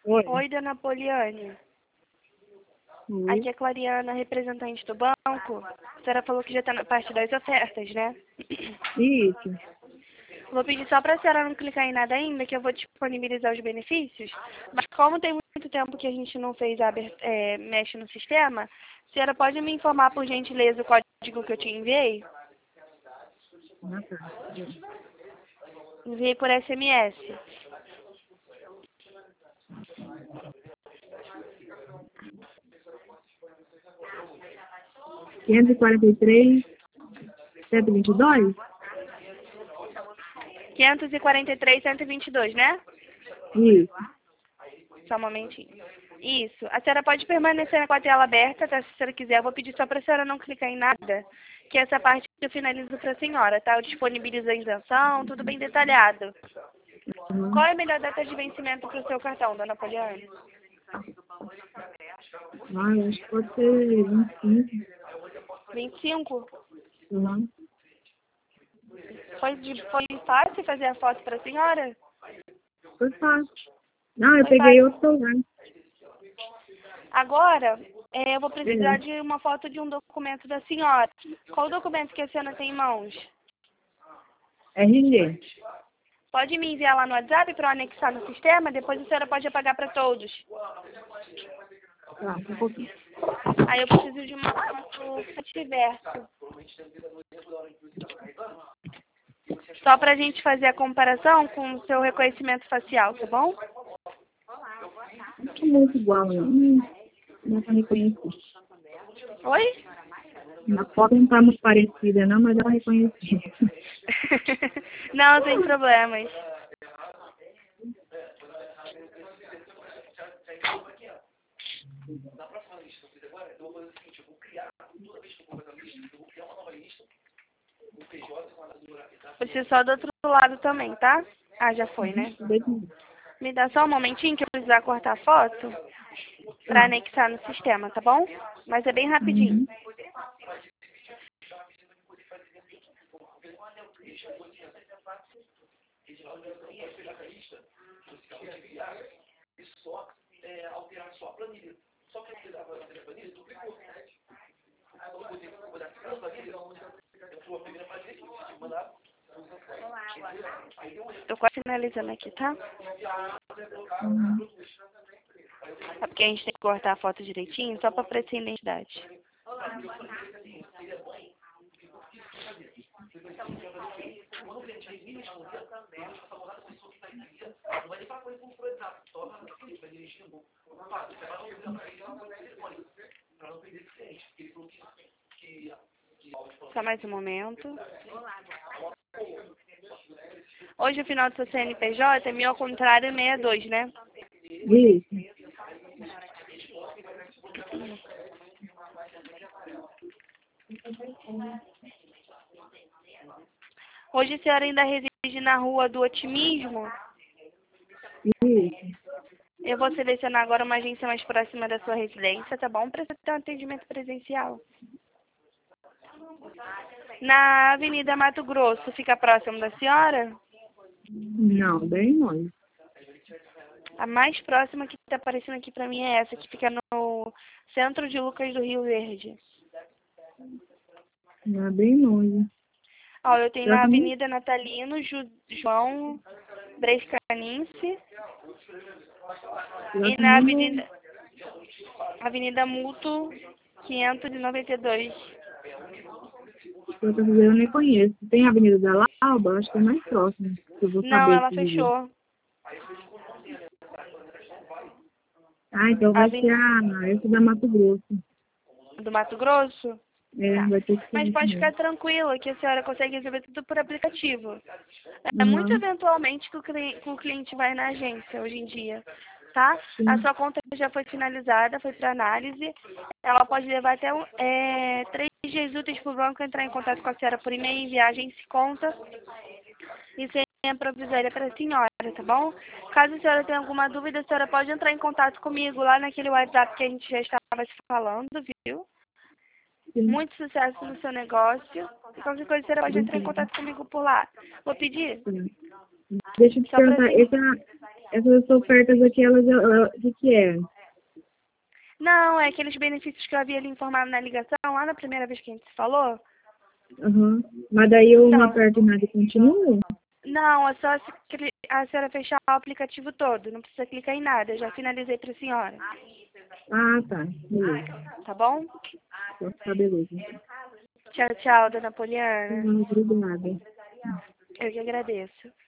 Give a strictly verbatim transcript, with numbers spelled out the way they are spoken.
Oi. Oi, dona Poliane. Oi. Aqui é a Clariana, representante do banco. A senhora falou que já está na parte das ofertas, né? Isso. Vou pedir só para a senhora não clicar em nada ainda, que eu vou disponibilizar os benefícios. Mas como tem muito tempo que a gente não fez a abert- é, mexe no sistema, a senhora pode me informar, por gentileza, o código que eu te enviei? Ah, tá. Enviei por S M S. quinhentos e quarenta e três, cento e vinte e dois? quinhentos e quarenta e três, cento e vinte e dois, né? Isso. Só um momentinho. Isso. A senhora pode permanecer com a tela aberta, tá? Se a senhora quiser. Eu vou pedir só para a senhora não clicar em nada, que essa parte eu finalizo para a senhora, tá? Eu disponibilizo a isenção, tudo bem detalhado. Uhum. Qual é a melhor data de vencimento para o seu cartão, dona Poliane? Ah, eu acho que pode ser vinte e cinco. vinte e cinco? Uhum. Foi, de- foi fácil fazer a foto para a senhora? Foi fácil. Não, eu Foi peguei fácil. outro celular. Agora, é, eu vou precisar É. de uma foto de um documento da senhora. Qual documento que a senhora tem em mãos? R G. Pode me enviar lá no WhatsApp para eu anexar no sistema? Depois a senhora pode apagar para todos. Tá, um pouquinho. Aí eu preciso de uma foto frente e verso. Só para a gente fazer a comparação com o seu reconhecimento facial, tá bom? Não é muito igual, não. Hum, Não dá pra reconhecer. Oi? Na foto não tá muito parecida, não, mas dá pra reconhecer. Não, sem problemas. Preciso só do outro lado também, tá? Ah, já foi, né? Me dá só um momentinho que eu precisar cortar a foto para Tá. anexar no sistema, tá bom? Mas é bem rapidinho. Uhum. Tô quase finalizando aqui, tá? Uhum. É porque a gente tem que cortar a foto direitinho, só para aparecer a identidade. Só mais um momento. Hoje o final do seu C N P J é mil ao contrário sessenta e dois, né? Isso. Hoje a senhora ainda reside na Rua do Otimismo. Isso. Eu vou selecionar agora uma agência mais próxima da sua residência, tá bom? Para você ter um atendimento presencial. Na Avenida Mato Grosso, fica próximo da senhora? Não, bem longe. A mais próxima que está aparecendo aqui para mim é essa, que fica no centro de Lucas do Rio Verde. Não, é bem longe. Ó, eu tenho Já na também? Avenida Natalino, Ju- João Brescanince Já e na também Avenida, Avenida Mútuo quinhentos e noventa e dois. eu tô dizendo, eu nem conheço. Tem a Avenida da Alba, acho que é mais próximo. Que eu vou Não, saber ela te dizer. fechou. Ah, então vai ser Avenida a essa da Mato Grosso. do Mato Grosso? É, Tá. vai ter que ser Mas isso pode mesmo. ficar tranquila que a senhora consegue resolver tudo por aplicativo. É muito Uhum. eventualmente que o, cli- que o cliente vai na agência hoje em dia, tá? A Sim. sua conta já foi finalizada, foi para análise. Ela pode levar até um, é, três dias úteis para o banco entrar em contato com a senhora por e-mail, enviar a agência conta e senha provisória para a senhora, tá bom? Caso a senhora tenha alguma dúvida, a senhora pode entrar em contato comigo lá naquele WhatsApp que a gente já estava se falando, viu? Sim. Muito sucesso no seu negócio. E qualquer coisa você pode entrar em Obrigada. contato comigo por lá. Vou pedir Sim. Deixa eu te só para perguntar, assim. essa, Essas ofertas aqui, elas, elas- o que que é? Não, é aqueles benefícios que eu havia lhe informado na ligação, lá na primeira vez que a gente se falou. Aham. Mas daí eu não Então, aperto nada e continuo? não, é só se cli- a senhora fechar o aplicativo todo, não precisa clicar em nada, eu já finalizei para a senhora, Ah, tá. Beleza. tá bom? Então tá, beleza. Então. Tchau, tchau, dona Poliana. Ah, obrigada. Eu que agradeço.